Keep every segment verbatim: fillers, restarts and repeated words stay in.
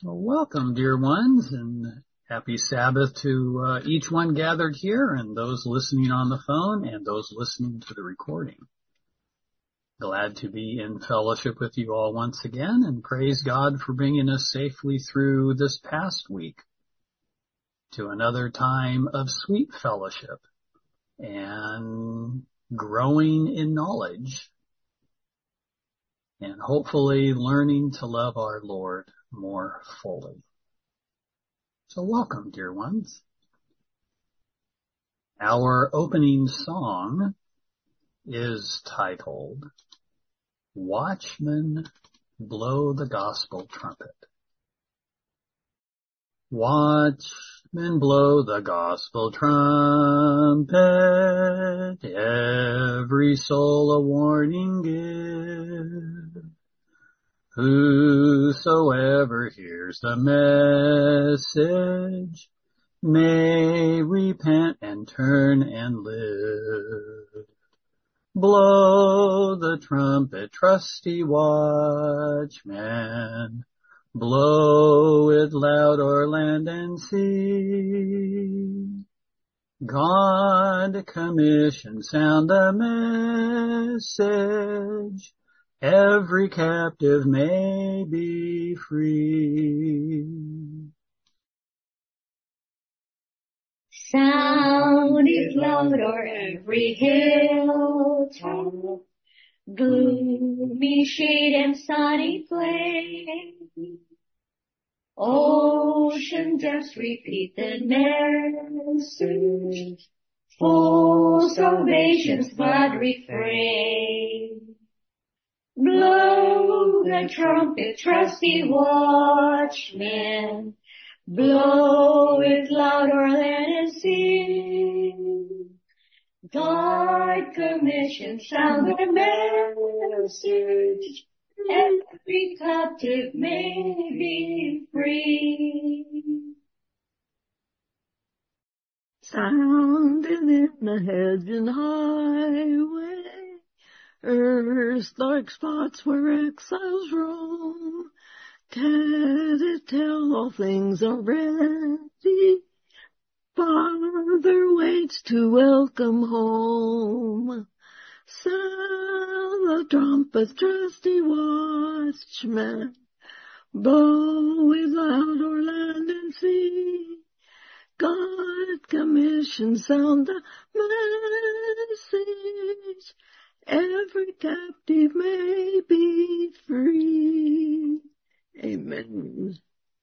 Well, welcome, dear ones, and happy Sabbath to uh, each one gathered here and those listening on the phone and those listening to the recording. Glad to be in fellowship with you all once again, and praise God for bringing us safely through this past week to another time of sweet fellowship and growing in knowledge and hopefully learning to love our Lord more fully. So welcome, dear ones. Our opening song is titled, Watchmen Blow the Gospel Trumpet. Watchmen blow the gospel trumpet, every soul a warning give. Whosoever hears the message may repent and turn and live. Blow the trumpet, trusty watchman, blow it loud o'er land and sea. God commission sound the message, every captive may be free. Sound is loud o'er every hilltop, gloomy shade and sunny plain. Ocean depths repeat the message, full salvation's glad refrain. Blow the trumpet, trusty watchman, blow it loud o'er land and sea. God commission sound the message, every captive may be free. Sounding in the hedge and highway, earth's dark spots where exiles roam, tell all things are ready, Father waits to welcome home. Sound the trumpet, trusty watchman, blow it loud o'er land and sea. God commission sound the message, every captive may be free. Amen.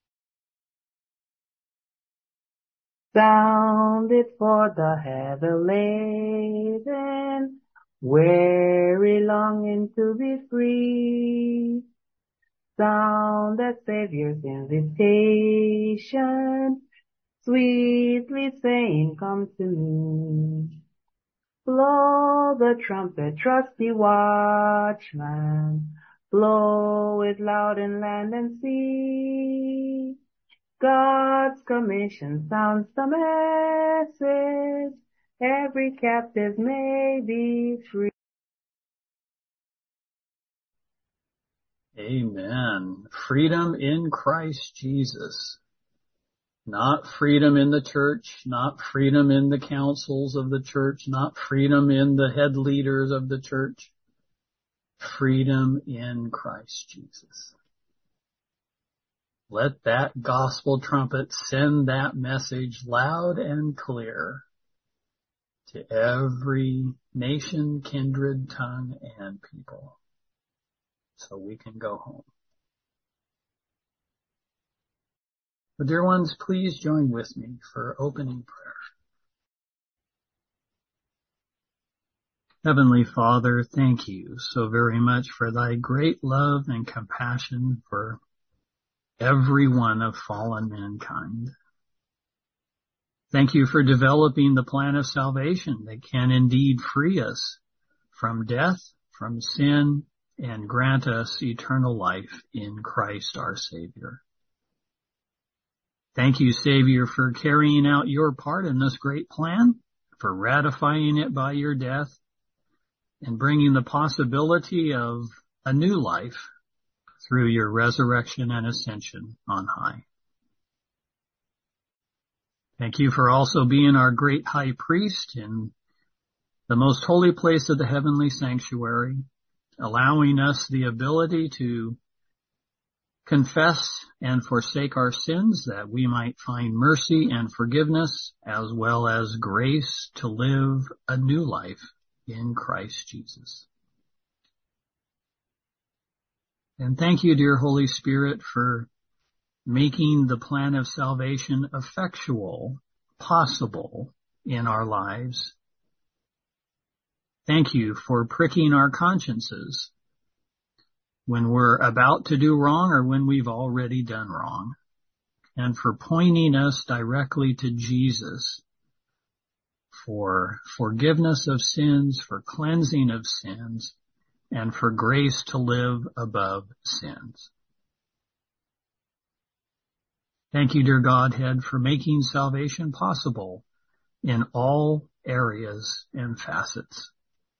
Sound it for the heavy laden, weary longing to be free. Sound the Savior's invitation, sweetly saying, come to me. Blow the trumpet, trusty watchman, blow it loud in land and sea. God's commission sounds the message, every captive may be free. Amen. Freedom in Christ Jesus. Not freedom in the church, not freedom in the councils of the church, not freedom in the head leaders of the church. Freedom in Christ Jesus. Let that gospel trumpet send that message loud and clear to every nation, kindred, tongue, and people, so we can go home. But dear ones, please join with me for opening prayer. Heavenly Father, thank you so very much for thy great love and compassion for every one of fallen mankind. Thank you for developing the plan of salvation that can indeed free us from death, from sin, and grant us eternal life in Christ our Savior. Thank you, Savior, for carrying out your part in this great plan, for ratifying it by your death, and bringing the possibility of a new life through your resurrection and ascension on high. Thank you for also being our great high priest in the most holy place of the heavenly sanctuary, allowing us the ability to confess and forsake our sins that we might find mercy and forgiveness as well as grace to live a new life in Christ Jesus. And thank you, dear Holy Spirit, for making the plan of salvation effectual, possible in our lives. Thank you for pricking our consciences when we're about to do wrong or when we've already done wrong, and for pointing us directly to Jesus for forgiveness of sins, for cleansing of sins, and for grace to live above sins. Thank you, dear Godhead, for making salvation possible in all areas and facets.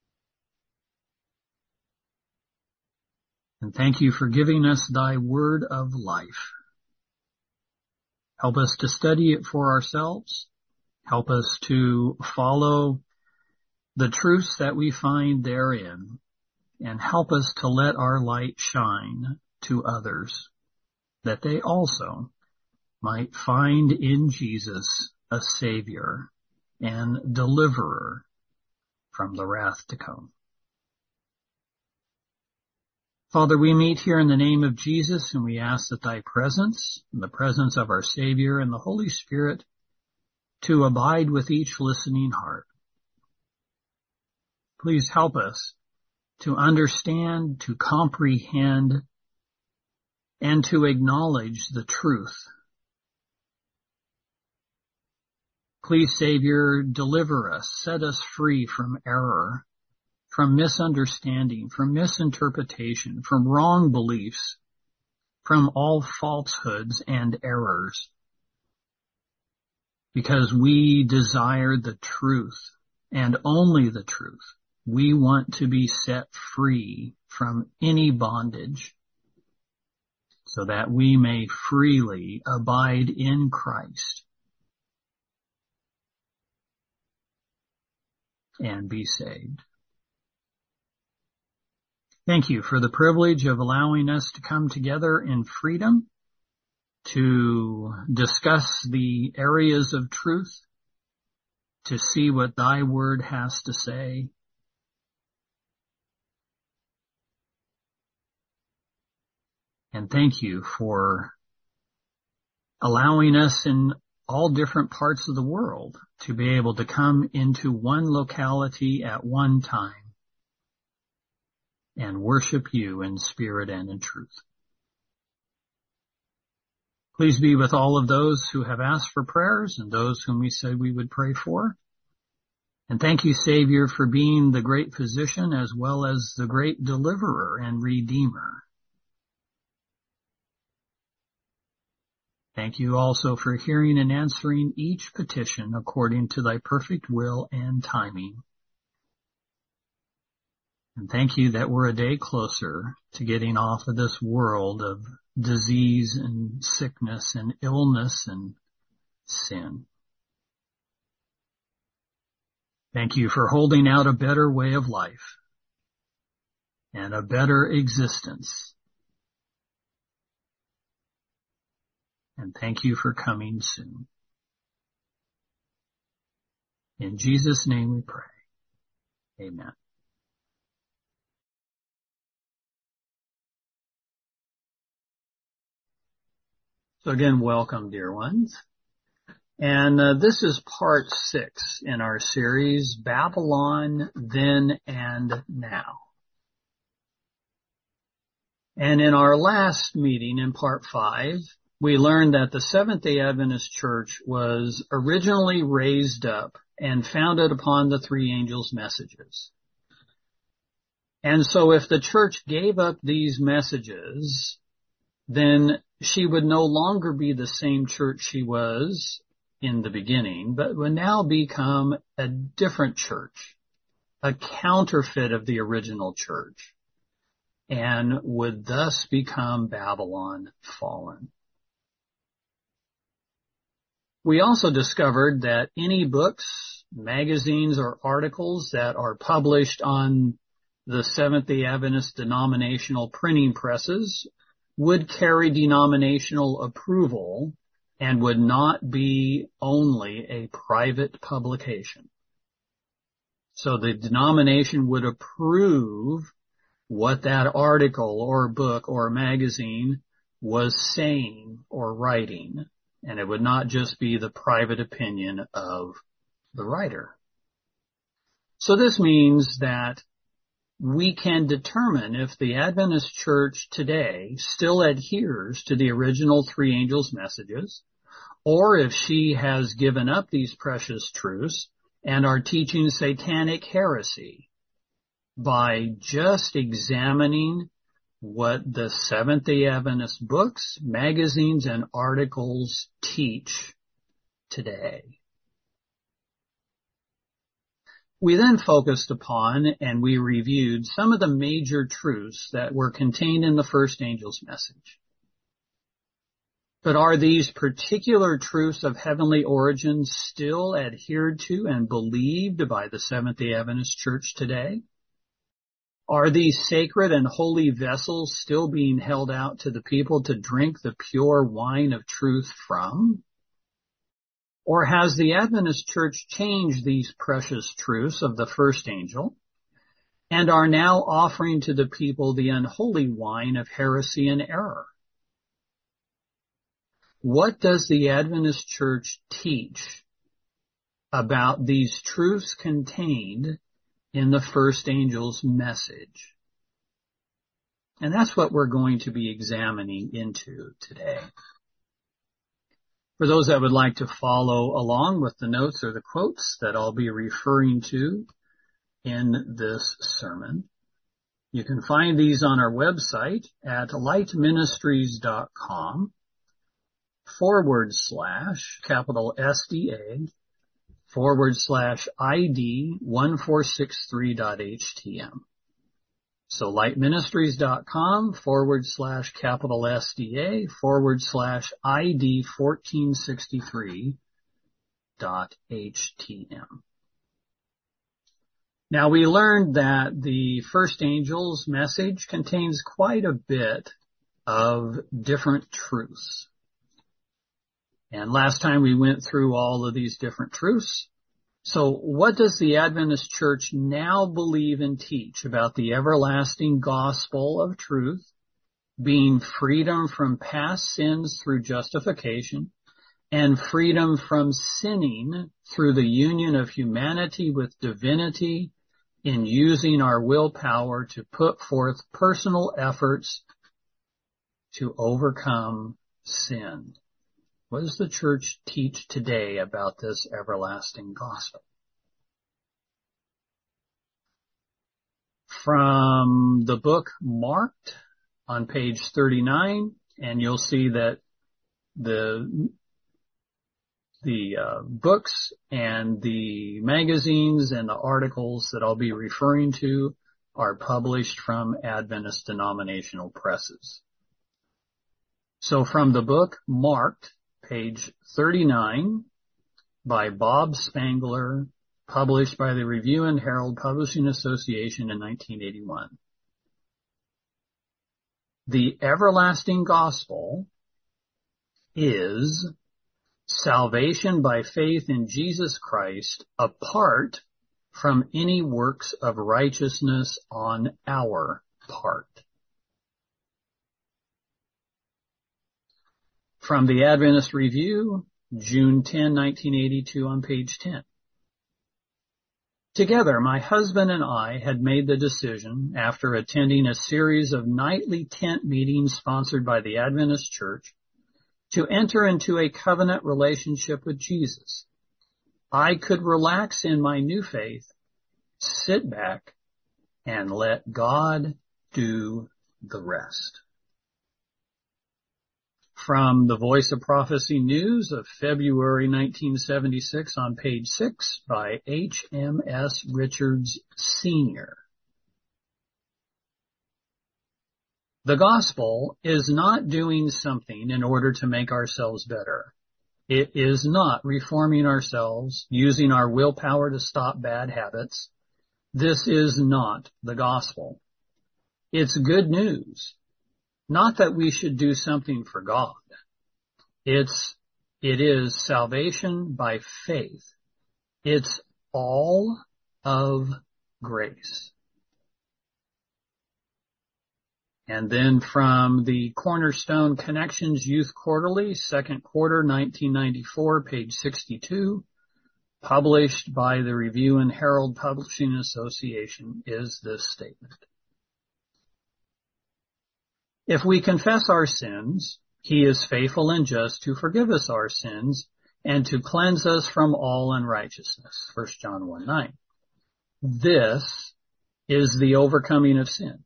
And thank you for giving us thy word of life. Help us to study it for ourselves. Help us to follow the truths that we find therein, and help us to let our light shine to others, that they also might find in Jesus a Savior and deliverer from the wrath to come. Father, we meet here in the name of Jesus, and we ask that thy presence, and the presence of our Savior and the Holy Spirit, to abide with each listening heart. Please help us to understand, to comprehend, and to acknowledge the truth. Please, Savior, deliver us, set us free from error, from misunderstanding, from misinterpretation, from wrong beliefs, from all falsehoods and errors, because we desire the truth and only the truth. We want to be set free from any bondage so that we may freely abide in Christ and be saved. Thank you for the privilege of allowing us to come together in freedom to discuss the areas of truth, to see what thy word has to say. And thank you for allowing us in all different parts of the world to be able to come into one locality at one time and worship you in spirit and in truth. Please be with all of those who have asked for prayers and those whom we said we would pray for. And thank you, Savior, for being the great physician as well as the great deliverer and redeemer. Thank you also for hearing and answering each petition according to thy perfect will and timing. And thank you that we're a day closer to getting off of this world of disease and sickness and illness and sin. Thank you for holding out a better way of life and a better existence. And thank you for coming soon. In Jesus' name we pray. Amen. So again, welcome, dear ones. And uh, this is part six in our series, Babylon, Then and Now. And in our last meeting in part five, we learned that the Seventh-day Adventist Church was originally raised up and founded upon the three angels' messages. And so if the church gave up these messages, then she would no longer be the same church she was in the beginning, but would now become a different church, a counterfeit of the original church. and would thus become Babylon fallen. We also discovered that any books, magazines, or articles that are published on the Seventh-day Adventist denominational printing presses would carry denominational approval and would not be only a private publication. So the denomination would approve what that article or book or magazine was saying or writing, and it would not just be the private opinion of the writer. So this means that we can determine if the Adventist Church today still adheres to the original three angels' messages, or if she has given up these precious truths and are teaching satanic heresy, by just examining what the Seventh-day Adventist books, magazines, and articles teach today. We then focused upon and we reviewed some of the major truths that were contained in the first angel's message. But are these particular truths of heavenly origin still adhered to and believed by the Seventh-day Adventist Church today? Are these sacred and holy vessels still being held out to the people to drink the pure wine of truth from? Or has the Adventist Church changed these precious truths of the first angel and are now offering to the people the unholy wine of heresy and error? What does the Adventist Church teach about these truths contained in the first angel's message? And that's what we're going to be examining into today. For those that would like to follow along with the notes or the quotes that I'll be referring to in this sermon, you can find these on our website at lightministries.com forward slash capital S D A forward slash ID one four six three dot H T M. So lightministries.com forward slash capital S D A forward slash ID fourteen sixty-three dot H T M. Now we learned that the first angel's message contains quite a bit of different truths. And last time we went through all of these different truths. So what does the Adventist Church now believe and teach about the everlasting gospel of truth, being freedom from past sins through justification and freedom from sinning through the union of humanity with divinity in using our willpower to put forth personal efforts to overcome sin? What does the church teach today about this everlasting gospel? From the book Marked on page thirty-nine, and you'll see that the the uh, books and the magazines and the articles that I'll be referring to are published from Adventist denominational presses. So from the book Marked, page thirty-nine, by Bob Spangler, published by the Review and Herald Publishing Association in nineteen eighty-one. The everlasting gospel is salvation by faith in Jesus Christ apart from any works of righteousness on our part. From the Adventist Review, June tenth, nineteen eighty-two, on page ten. Together, my husband and I had made the decision, after attending a series of nightly tent meetings sponsored by the Adventist Church, to enter into a covenant relationship with Jesus. I could relax in my new faith, sit back, and let God do the rest. From the Voice of Prophecy News of February nineteen seventy-six on page six by H M S Richards Senior The gospel is not doing something in order to make ourselves better. It is not reforming ourselves, using our willpower to stop bad habits. This is not the gospel. It's good news. Not that we should do something for God. It's, it is salvation by faith. It's all of grace. And then from the Cornerstone Connections Youth Quarterly, second quarter, nineteen ninety-four, page sixty-two, published by the Review and Herald Publishing Association, is this statement. If we confess our sins, he is faithful and just to forgive us our sins and to cleanse us from all unrighteousness. First John one nine. This is the overcoming of sin.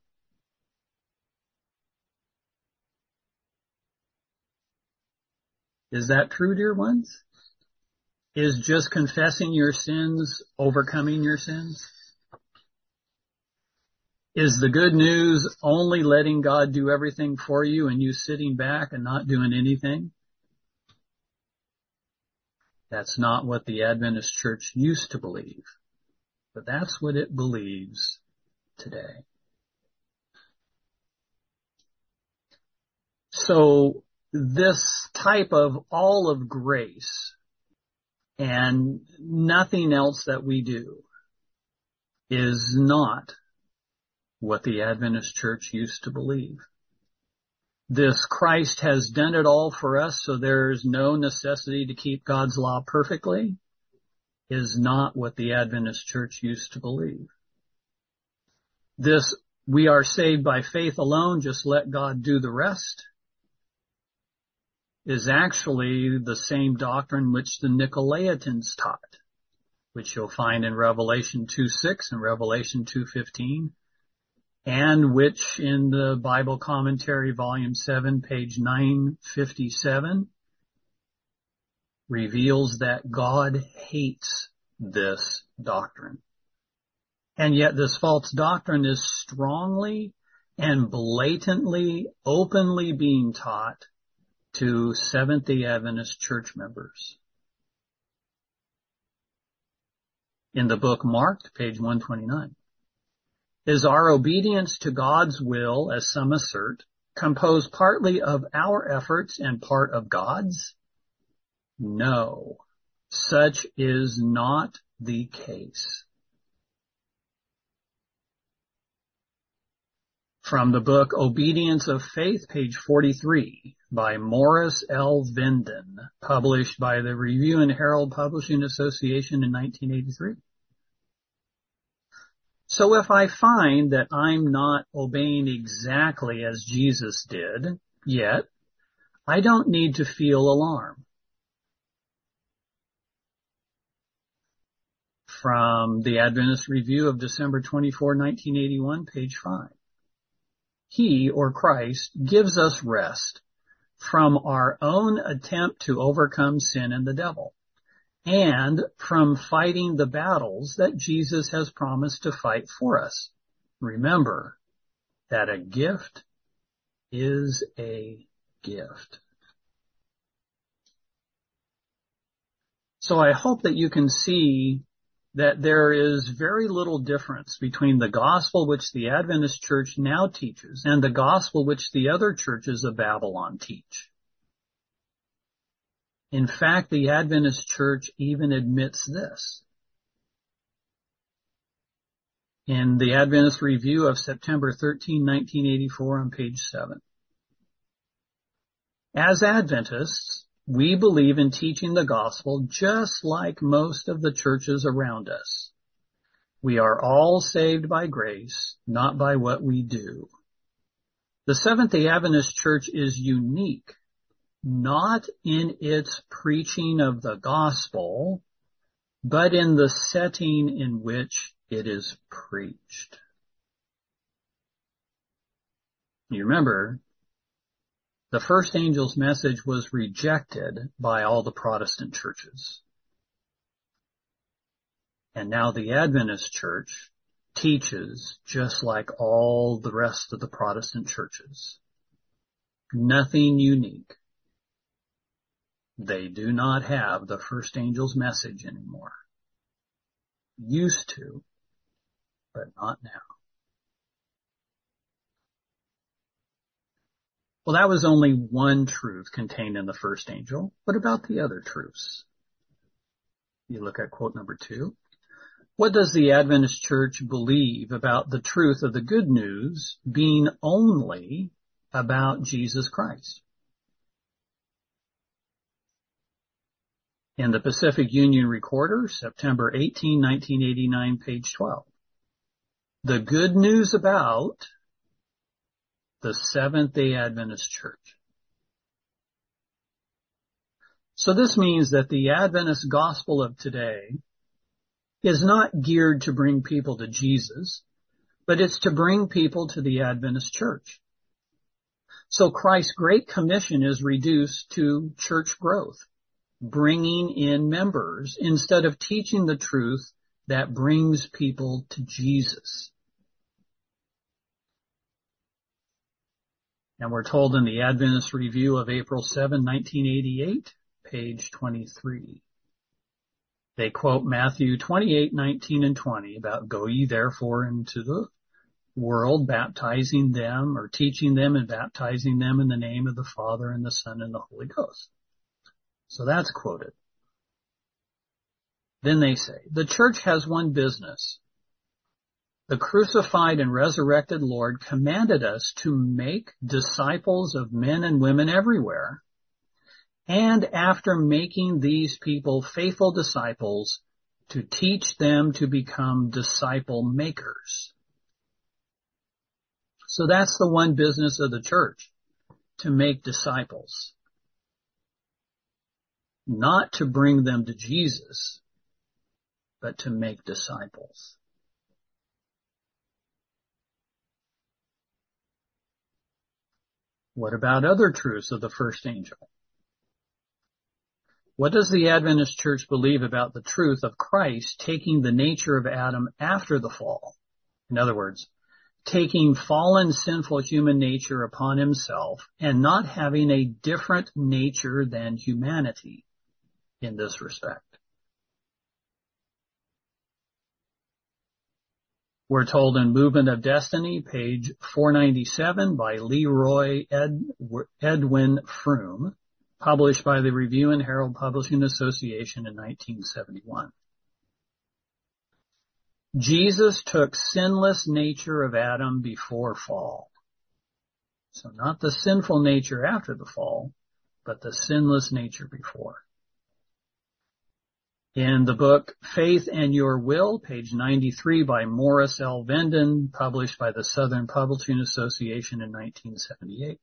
Is that true, dear ones? Is just confessing your sins overcoming your sins? Is the good news only letting God do everything for you and you sitting back and not doing anything? That's not what the Adventist Church used to believe, but that's what it believes today. So this type of all of grace and nothing else that we do is not what the Adventist Church used to believe. This Christ has done it all for us, so there's no necessity to keep God's law perfectly, is not what the Adventist Church used to believe. This, we are saved by faith alone, just let God do the rest, is actually the same doctrine which the Nicolaitans taught, which you'll find in Revelation two six and Revelation two fifteen, and which in the Bible Commentary, Volume seven, page nine fifty-seven, reveals that God hates this doctrine. And yet this false doctrine is strongly and blatantly, openly being taught to Seventh-day Adventist church members. In the book Marked, page one twenty-nine. Is our obedience to God's will, as some assert, composed partly of our efforts and part of God's? No, such is not the case. From the book Obedience of Faith, page forty-three, by Morris L. Venden, published by the Review and Herald Publishing Association in nineteen eighty-three. So if I find that I'm not obeying exactly as Jesus did, yet, I don't need to feel alarm. From the Adventist Review of December twenty-fourth, nineteen eighty-one, page five. He, or Christ, gives us rest from our own attempt to overcome sin and the devil, and from fighting the battles that Jesus has promised to fight for us. Remember that a gift is a gift. So I hope that you can see that there is very little difference between the gospel which the Adventist Church now teaches and the gospel which the other churches of Babylon teach. In fact, the Adventist Church even admits this. In the Adventist Review of September thirteenth, nineteen eighty-four, on page seven. As Adventists, we believe in teaching the gospel just like most of the churches around us. We are all saved by grace, not by what we do. The Seventh-day Adventist Church is unique, not in its preaching of the gospel, but in the setting in which it is preached. You remember, the first angel's message was rejected by all the Protestant churches. And now the Adventist Church teaches just like all the rest of the Protestant churches. Nothing unique. They do not have the first angel's message anymore. Used to, but not now. Well, that was only one truth contained in the first angel. What about the other truths? You look at quote number two. What does the Adventist Church believe about the truth of the good news being only about Jesus Christ? In the Pacific Union Recorder, September eighteenth, nineteen eighty-nine, page twelve. The good news about the Seventh-day Adventist Church. So this means that the Adventist gospel of today is not geared to bring people to Jesus, but it's to bring people to the Adventist Church. So Christ's Great Commission is reduced to church growth, bringing in members instead of teaching the truth that brings people to Jesus. And we're told in the Adventist Review of April seventh, nineteen eighty-eight, page twenty-three. They quote Matthew twenty-eight, nineteen and twenty about go ye therefore into the world, baptizing them or teaching them and baptizing them in the name of the Father and the Son and the Holy Ghost. So that's quoted. Then they say, the church has one business. The crucified and resurrected Lord commanded us to make disciples of men and women everywhere. And after making these people faithful disciples, to teach them to become disciple makers. So that's the one business of the church, to make disciples. Not to bring them to Jesus, but to make disciples. What about other truths of the first angel? What does the Adventist Church believe about the truth of Christ taking the nature of Adam after the fall? In other words, taking fallen, sinful human nature upon himself and not having a different nature than humanity in this respect. We're told in Movement of Destiny, page four ninety-seven by Leroy Ed, Edwin Froome, published by the Review and Herald Publishing Association in nineteen seventy-one. Jesus took sinless nature of Adam before fall. So not the sinful nature after the fall, but the sinless nature before. In the book Faith and Your Will, page ninety-three by Morris L. Venden, published by the Southern Publishing Association in nineteen seventy-eight.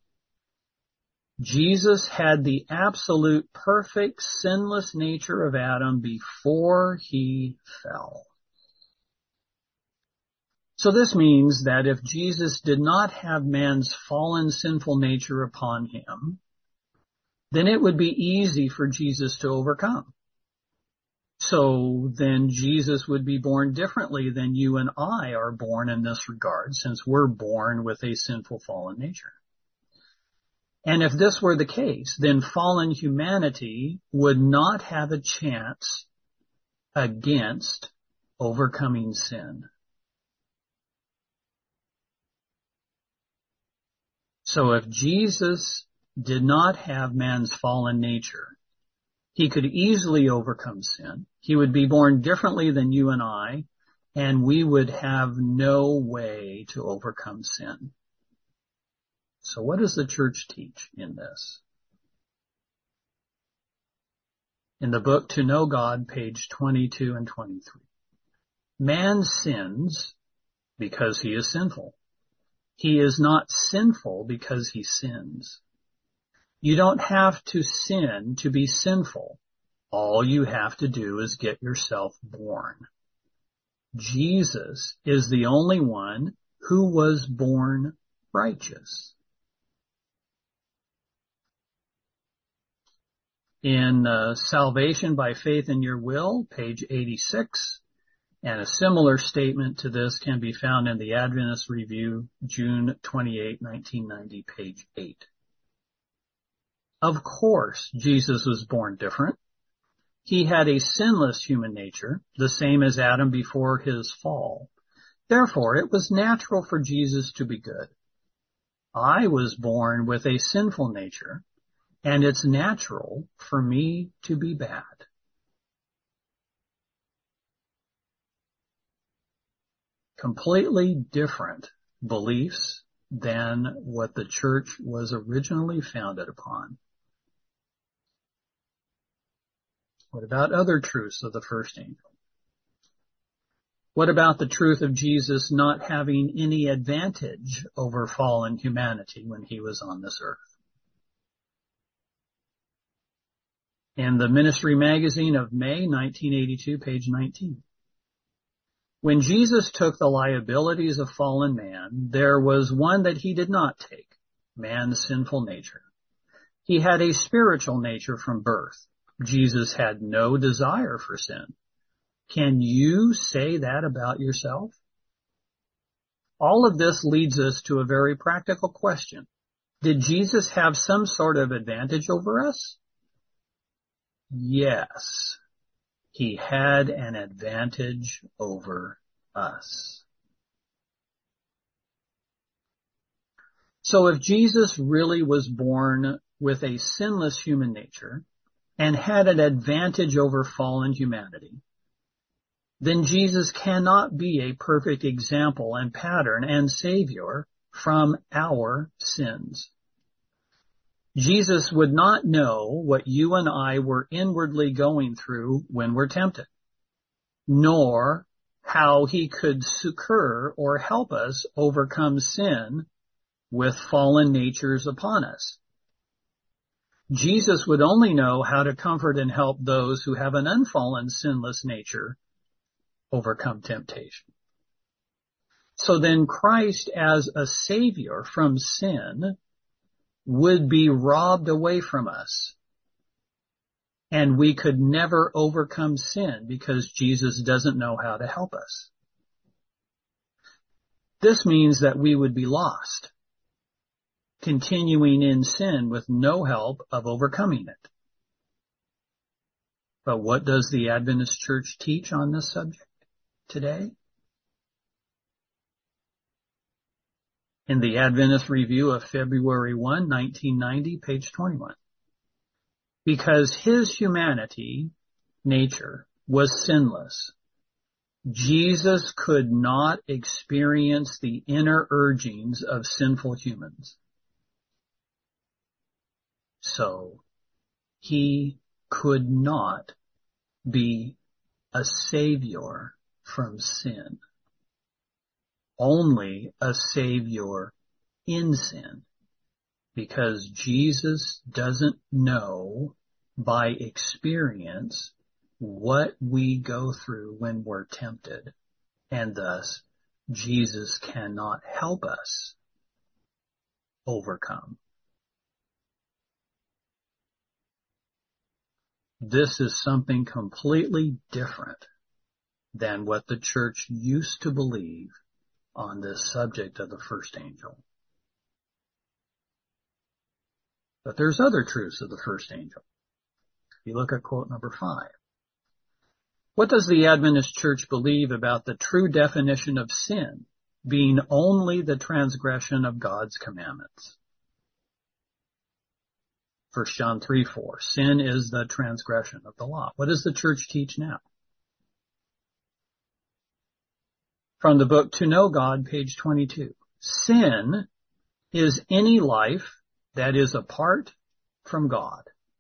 Jesus had the absolute perfect sinless nature of Adam before he fell. So this means that if Jesus did not have man's fallen sinful nature upon him, then it would be easy for Jesus to overcome. So then Jesus would be born differently than you and I are born in this regard, since we're born with a sinful fallen nature. And if this were the case, then fallen humanity would not have a chance against overcoming sin. So if Jesus did not have man's fallen nature, he could easily overcome sin. He would be born differently than you and I, and we would have no way to overcome sin. So what does the church teach in this? In the book To Know God, page twenty-two and twenty-three. Man sins because he is sinful. He is not sinful because he sins. You don't have to sin to be sinful. All you have to do is get yourself born. Jesus is the only one who was born righteous. In uh, Salvation by Faith in Your Will, page eighty-six, And a similar statement to this can be found in the Adventist Review, June twenty-eighth, nineteen ninety, page eight. Of course, Jesus was born different. He had a sinless human nature, the same as Adam before his fall. Therefore, it was natural for Jesus to be good. I was born with a sinful nature, and it's natural for me to be bad. Completely different beliefs than what the church was originally founded upon. What about other truths of the first angel? What about the truth of Jesus not having any advantage over fallen humanity when he was on this earth? In the Ministry Magazine of May nineteen eighty-two, page nineteen. When Jesus took the liabilities of fallen man, there was one that he did not take, man's sinful nature. He had a spiritual nature from birth. Jesus had no desire for sin. Can you say that about yourself? All of this leads us to a very practical question. Did Jesus have some sort of advantage over us? Yes, he had an advantage over us. So if Jesus really was born with a sinless human nature and had an advantage over fallen humanity, then Jesus cannot be a perfect example and pattern and savior from our sins. Jesus would not know what you and I were inwardly going through when we're tempted, nor how he could succor or help us overcome sin with fallen natures upon us. Jesus would only know how to comfort and help those who have an unfallen, sinless nature overcome temptation. So then Christ as a savior from sin would be robbed away from us. And we could never overcome sin because Jesus doesn't know how to help us. This means that we would be lost, continuing in sin with no help of overcoming it. But what does the Adventist Church teach on this subject today? In the Adventist Review of February first, nineteen ninety, page twenty-one. Because his humanity, nature, was sinless, Jesus could not experience the inner urgings of sinful humans. So, he could not be a savior from sin. Only a savior in sin. Because Jesus doesn't know by experience what we go through when we're tempted. And thus, Jesus cannot help us overcome. This is something completely different than what the church used to believe on this subject of the first angel. But there's other truths of the first angel. If you look at quote number five. What does the Adventist Church believe about the true definition of sin being only the transgression of God's commandments? First John three four. Sin is the transgression of the law. What does the church teach now? From the book To Know God, page twenty-two. Sin is any life that is apart from God.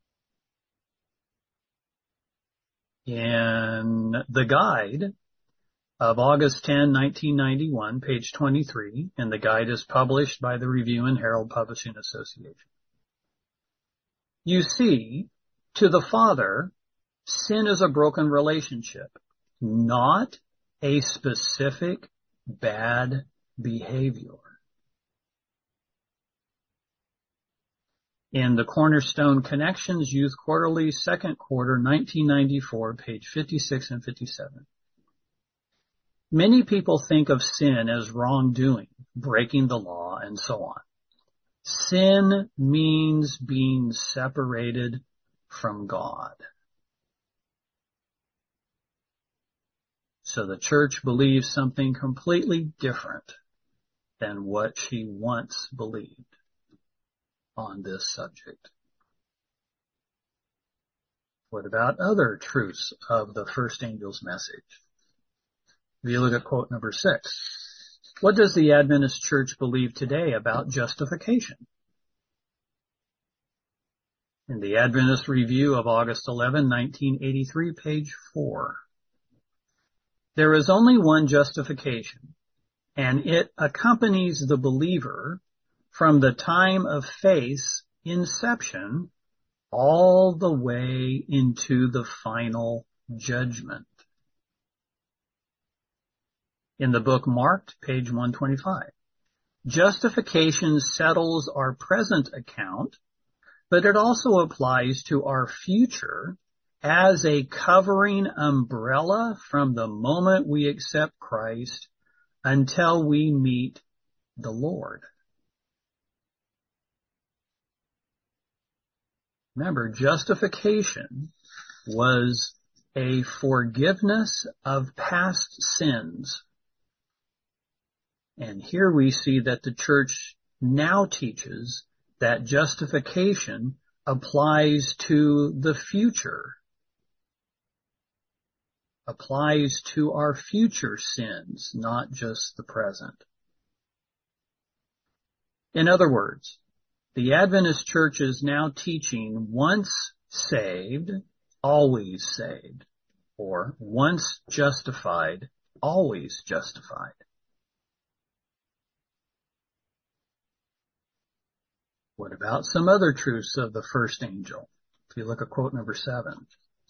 In the guide of August tenth, nineteen ninety-one, page twenty-three, and the guide is published by the Review and Herald Publishing Association. You see, to the Father, sin is a broken relationship, not a specific bad behavior. In the Cornerstone Connections Youth Quarterly, second quarter, nineteen ninety-four, page fifty-six and fifty-seven. Many people think of sin as wrongdoing, breaking the law, and so on. Sin means being separated from God. So the church believes something completely different than what she once believed on this subject. What about other truths of the first angel's message? If you look at quote number six, what does the Adventist church believe today about justification? In the Adventist Review of August eleventh, nineteen eighty-three, page four, there is only one justification, and it accompanies the believer from the time of faith's inception all the way into the final judgment. In the book Marked, page one twenty-five, justification settles our present account, but it also applies to our future as a covering umbrella from the moment we accept Christ until we meet the Lord. Remember, justification was a forgiveness of past sins. And here we see that the church now teaches that justification applies to the future, applies to our future sins, not just the present. In other words, the Adventist church is now teaching once saved, always saved, or once justified, always justified. What about some other truths of the first angel? If you look at quote number seven.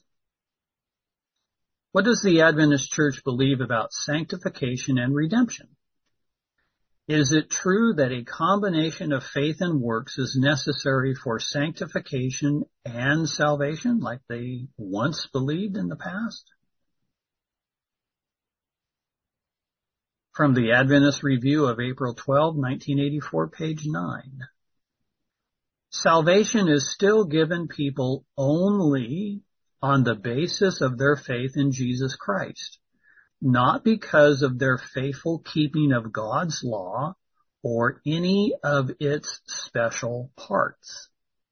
What does the Adventist church believe about sanctification and redemption? Is it true that a combination of faith and works is necessary for sanctification and salvation, like they once believed in the past? From the Adventist Review of April twelfth, nineteen eighty-four, page nine. Salvation is still given people only on the basis of their faith in Jesus Christ, not because of their faithful keeping of God's law or any of its special parts.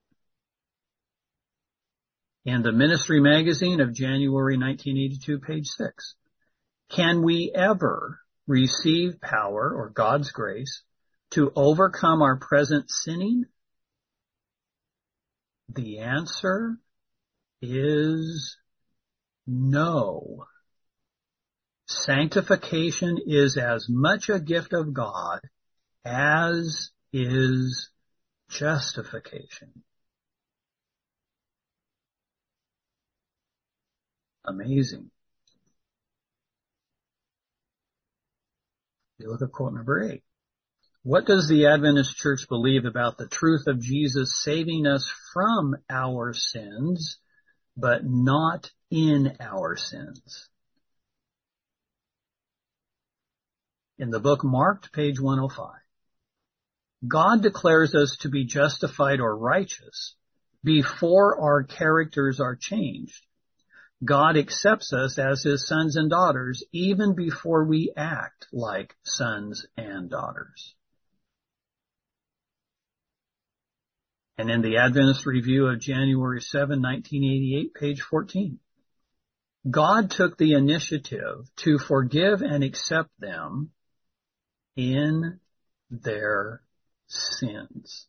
In the Ministry Magazine of January nineteen eighty-two, page six, can we ever receive power or God's grace to overcome our present sinning? The answer is no. Sanctification is as much a gift of God as is justification. Amazing. You look at quote number eight. What does the Adventist church believe about the truth of Jesus saving us from our sins, but not in our sins? In the book Marked, page one oh five, God declares us to be justified or righteous before our characters are changed. God accepts us as his sons and daughters even before we act like sons and daughters. And in the Adventist Review of January seventh, nineteen eighty-eight, page fourteen, God took the initiative to forgive and accept them in their sins.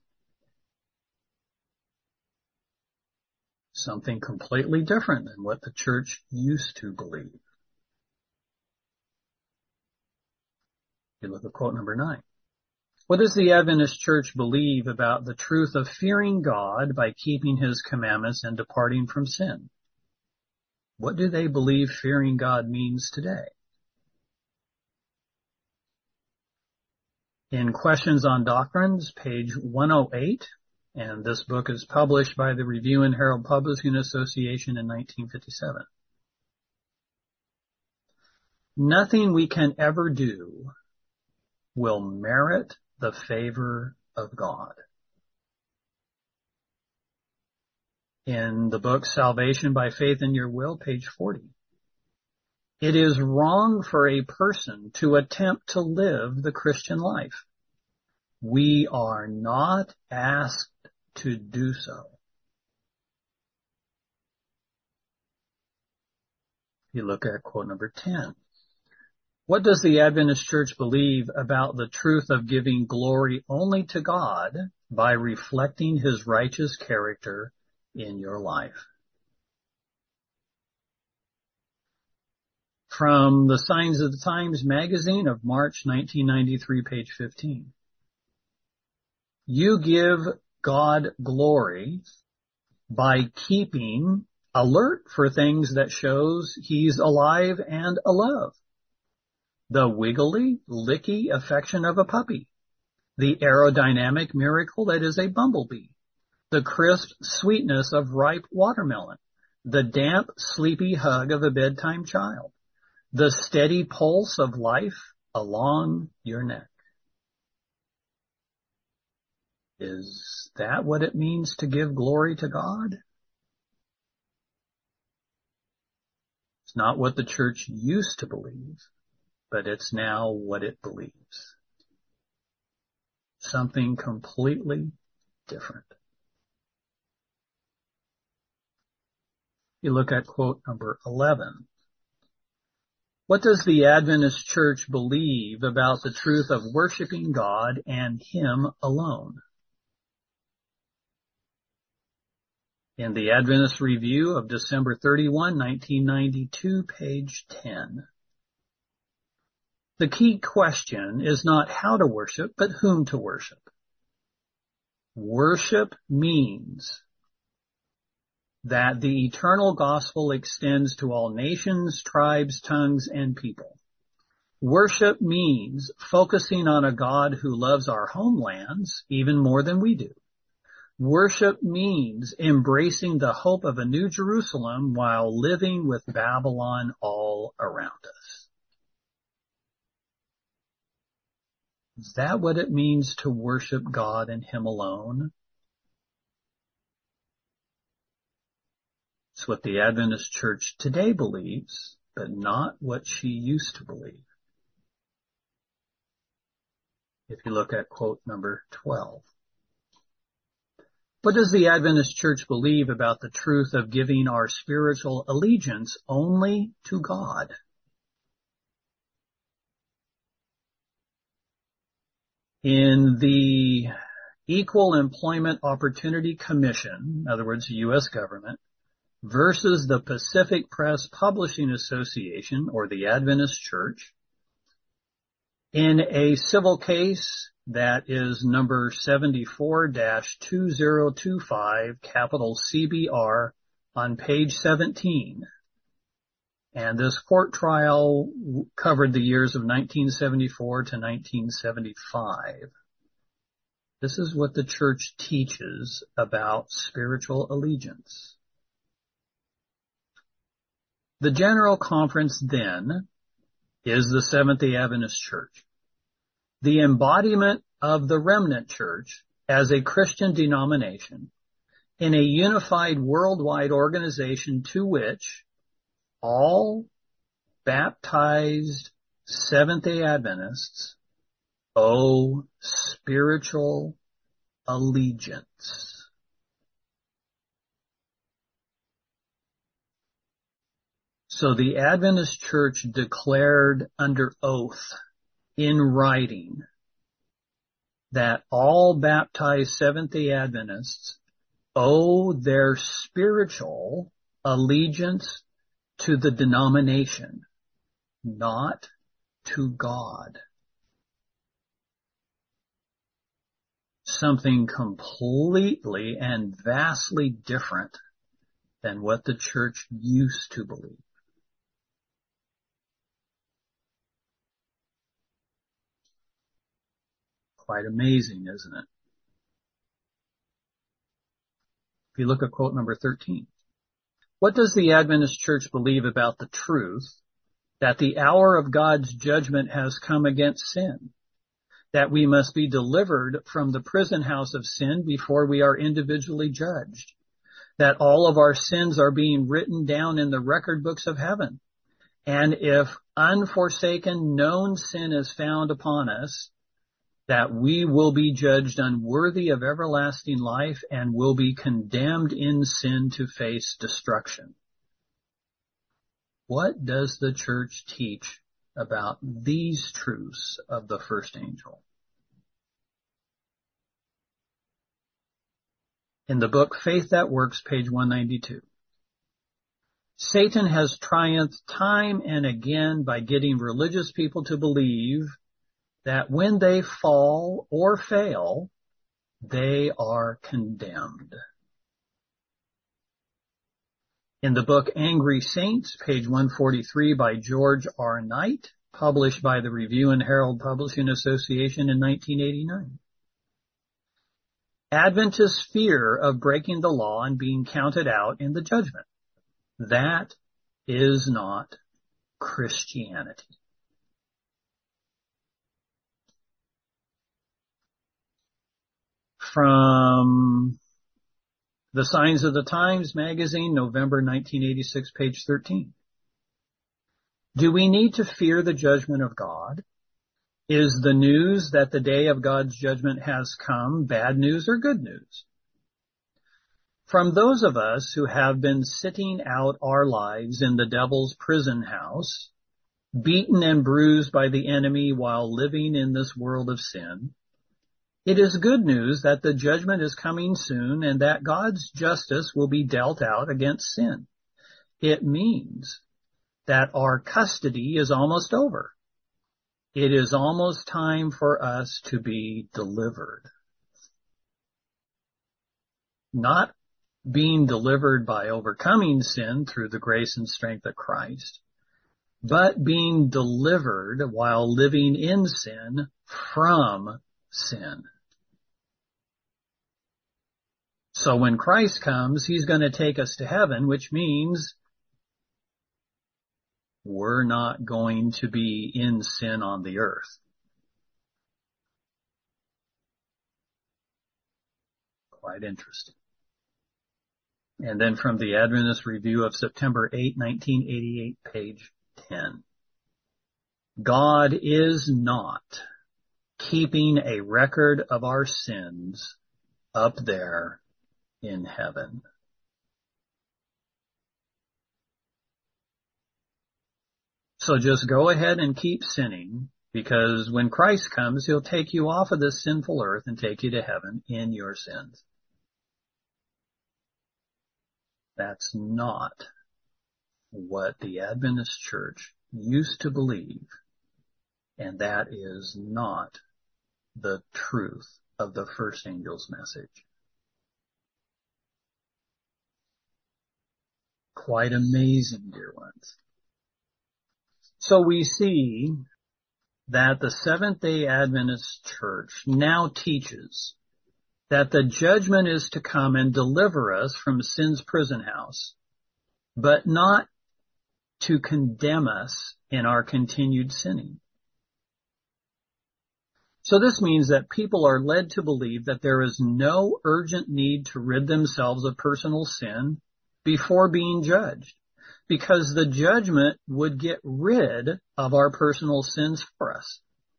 Something completely different than what the church used to believe. You look at quote number nine. What does the Adventist church believe about the truth of fearing God by keeping his commandments and departing from sin? What do they believe fearing God means today? In Questions on Doctrines, page one oh eight, and this book is published by the Review and Herald Publishing Association in nineteen fifty-seven. Nothing we can ever do will merit the favor of God. In the book Salvation by Faith in Your Will, page forty. It is wrong for a person to attempt to live the Christian life. We are not asked to do so. You look at quote number ten. What does the Adventist Church believe about the truth of giving glory only to God by reflecting His righteous character in your life? From the Signs of the Times magazine of March nineteen ninety-three, page fifteen. You give God glory by keeping alert for things that shows He's alive and alive. The wiggly, licky affection of a puppy. The aerodynamic miracle that is a bumblebee. The crisp sweetness of ripe watermelon. The damp, sleepy hug of a bedtime child. The steady pulse of life along your neck. Is that what it means to give glory to God? It's not what the church used to believe, but it's now what it believes. Something completely different. You look at quote number eleven. What does the Adventist Church believe about the truth of worshiping God and Him alone? In the Adventist Review of December thirty-first, nineteen ninety-two, page ten. The key question is not how to worship, but whom to worship. Worship means that the eternal gospel extends to all nations, tribes, tongues, and people. Worship means focusing on a God who loves our homelands even more than we do. Worship means embracing the hope of a new Jerusalem while living with Babylon all around us. Is that what it means to worship God and Him alone? It's what the Adventist Church today believes, but not what she used to believe. If you look at quote number twelve. What does the Adventist Church believe about the truth of giving our spiritual allegiance only to God? In the Equal Employment Opportunity Commission, in other words, the U S government, versus the Pacific Press Publishing Association, or the Adventist Church, in a civil case that is number seventy-four dash two zero two five, capital C B R, on page seventeen. And this court trial covered the years of nineteen seventy-four to nineteen seventy-five. This is what the church teaches about spiritual allegiance. The General Conference, then, is the Seventh-day Adventist Church, the embodiment of the remnant church as a Christian denomination in a unified worldwide organization to which all baptized Seventh-day Adventists owe spiritual allegiance. So the Adventist Church declared under oath in writing that all baptized Seventh-day Adventists owe their spiritual allegiance to the denomination, not to God. Something completely and vastly different than what the church used to believe. Quite amazing, isn't it? If you look at quote number thirteen. What does the Adventist Church believe about the truth that the hour of God's judgment has come against sin, that we must be delivered from the prison house of sin before we are individually judged, that all of our sins are being written down in the record books of heaven. And if unforsaken, known sin is found upon us, that we will be judged unworthy of everlasting life and will be condemned in sin to face destruction. What does the church teach about these truths of the first angel? In the book Faith That Works, page one ninety-two. Satan has triumphed time and again by getting religious people to believe that when they fall or fail, they are condemned. In the book Angry Saints, page one forty-three by George R. Knight, published by the Review and Herald Publishing Association in nineteen eighty-nine. Adventists fear of breaking the law and being counted out in the judgment. That is not Christianity. From The Signs of the Times magazine, November nineteen eighty-six, page thirteen. Do we need to fear the judgment of God? Is the news that the day of God's judgment has come bad news or good news? From those of us who have been sitting out our lives in the devil's prison house, beaten and bruised by the enemy while living in this world of sin, it is good news that the judgment is coming soon and that God's justice will be dealt out against sin. It means that our custody is almost over. It is almost time for us to be delivered. Not being delivered by overcoming sin through the grace and strength of Christ, but being delivered while living in sin from sin. So when Christ comes, he's going to take us to heaven, which means we're not going to be in sin on the earth. Quite interesting. And then from the Adventist Review of September eighth, nineteen eighty-eight, page ten. God is not keeping a record of our sins up there in heaven. So just go ahead and keep sinning, because when Christ comes, he'll take you off of this sinful earth and take you to heaven in your sins. That's not what the Adventist Church used to believe, and that is not the truth of the first angel's message. Quite amazing, dear ones. So we see that the Seventh-day Adventist Church now teaches that the judgment is to come and deliver us from sin's prison house, but not to condemn us in our continued sinning. So this means that people are led to believe that there is no urgent need to rid themselves of personal sin before being judged, because the judgment would get rid of our personal sins for us.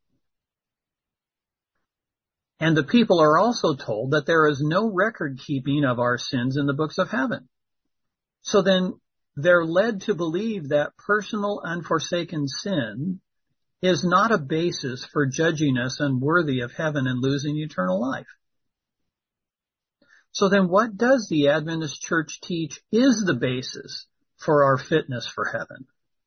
And the people are also told that there is no record keeping of our sins in the books of heaven. So then they're led to believe that personal unforsaken sin is not a basis for judging us unworthy of heaven and losing eternal life. So then what does the Adventist Church teach is the basis for our fitness for heaven?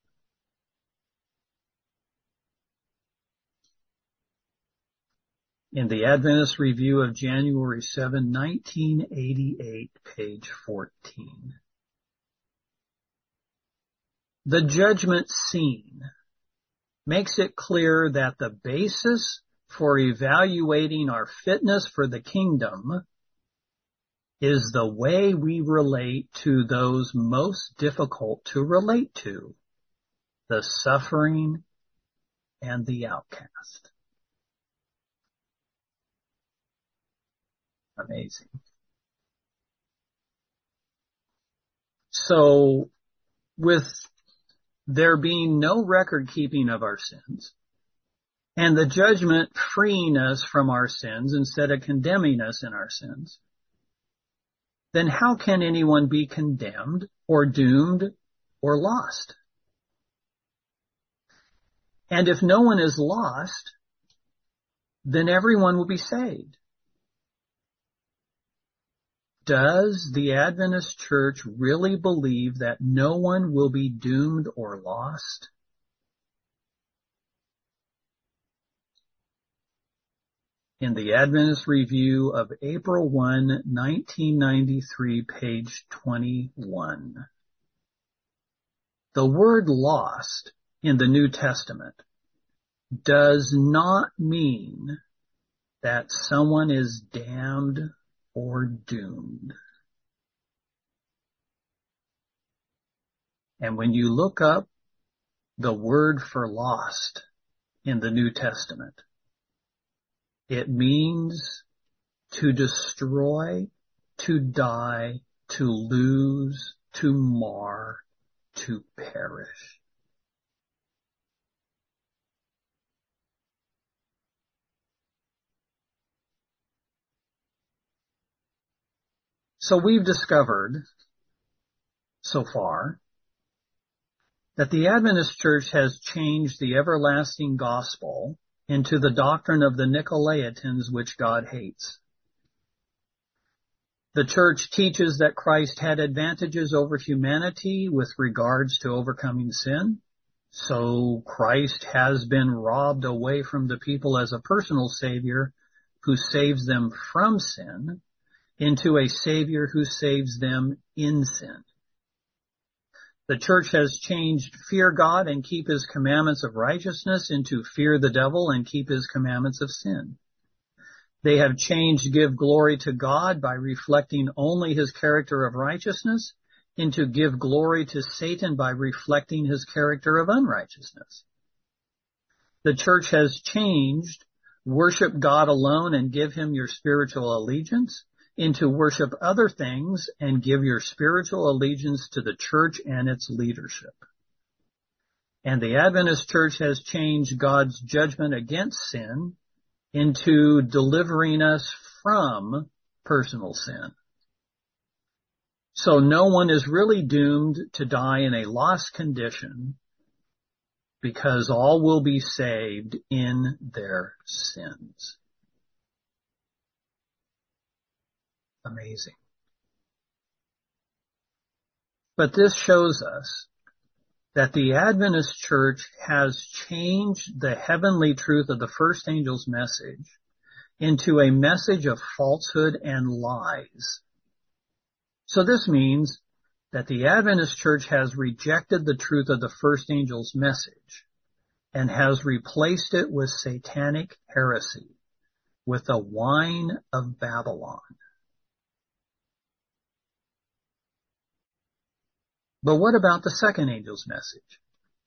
In the Adventist Review of January seventh, nineteen eighty-eight, page fourteen. The judgment scene makes it clear that the basis for evaluating our fitness for the kingdom is the way we relate to those most difficult to relate to, the suffering, and the outcast. Amazing. So, with there being no record keeping of our sins, and the judgment freeing us from our sins instead of condemning us in our sins, then how can anyone be condemned or doomed or lost? And if no one is lost, then everyone will be saved. Does the Adventist Church really believe that no one will be doomed or lost? In the Adventist Review of April first, nineteen ninety-three, page twenty-one. The word lost in the New Testament does not mean that someone is damned or doomed. And when you look up the word for lost in the New Testament, it means to destroy, to die, to lose, to mar, to perish. So we've discovered so far that the Adventist Church has changed the everlasting gospel into the doctrine of the Nicolaitans, which God hates. The church teaches that Christ had advantages over humanity with regards to overcoming sin. So Christ has been robbed away from the people as a personal Savior who saves them from sin into a Savior who saves them in sin. The church has changed fear God and keep his commandments of righteousness into fear the devil and keep his commandments of sin. They have changed give glory to God by reflecting only his character of righteousness into give glory to Satan by reflecting his character of unrighteousness. The church has changed worship God alone and give him your spiritual allegiance into worship other things and give your spiritual allegiance to the church and its leadership. And the Adventist Church has changed God's judgment against sin into delivering us from personal sin. So no one is really doomed to die in a lost condition because all will be saved in their sins. Amazing. But this shows us that the Adventist Church has changed the heavenly truth of the first angel's message into a message of falsehood and lies. So this means that the Adventist Church has rejected the truth of the first angel's message and has replaced it with satanic heresy, with the wine of Babylon. But what about the second angel's message?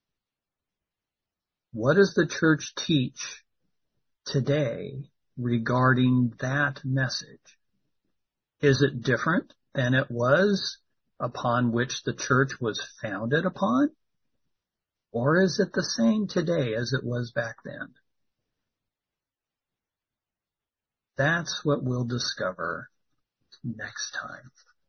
What does the church teach today regarding that message? Is it different than it was upon which the church was founded upon? Or is it the same today as it was back then? That's what we'll discover next time.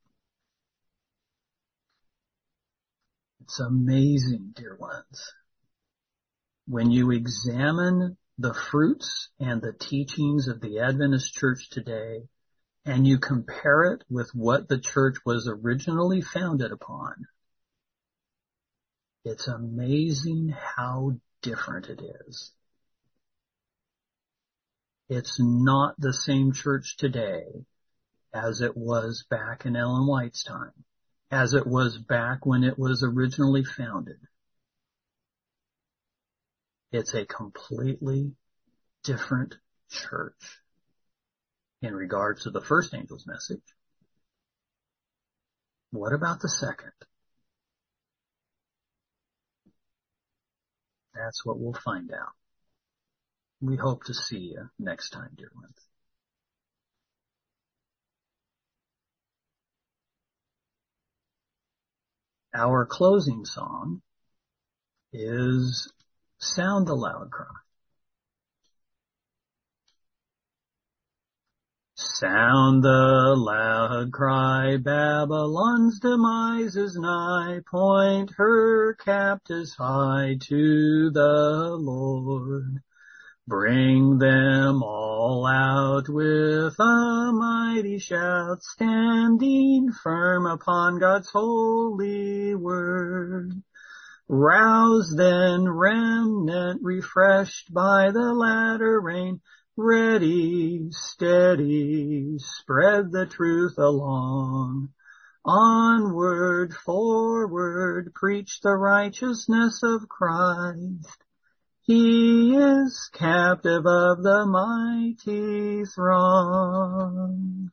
It's amazing, dear ones. When you examine the fruits and the teachings of the Adventist Church today, and you compare it with what the church was originally founded upon, it's amazing how different it is. It's not the same church today as it was back in Ellen White's time, as it was back when it was originally founded. It's a completely different church in regards to the first angel's message. What about the second? that's what we'll find out. We hope to see you next time, dear ones. Our closing song is Sound the Loud Cry. Sound the loud cry, Babylon's demise is nigh. Point her captives high to the Lord. Bring them all out with a mighty shout, standing firm upon God's holy word. Rouse then, remnant, refreshed by the latter rain, ready, steady, spread the truth along. Onward, forward, preach the righteousness of Christ. He is captive of the mighty throng.